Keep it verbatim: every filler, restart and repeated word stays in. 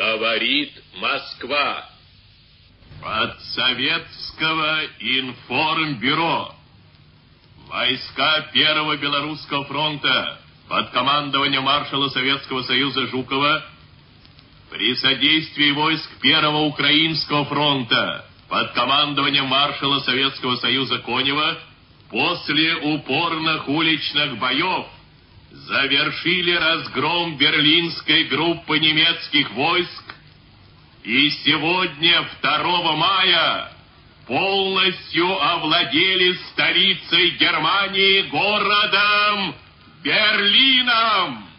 Говорит Москва. От Советского информбюро. Войска Первого Белорусского фронта под командованием маршала Советского Союза Жукова при содействии войск Первого Украинского фронта под командованием маршала Советского Союза Конева после упорных уличных боев завершили разгром берлинской группы немецких войск и сегодня, второго мая, полностью овладели столицей Германии, городом Берлином.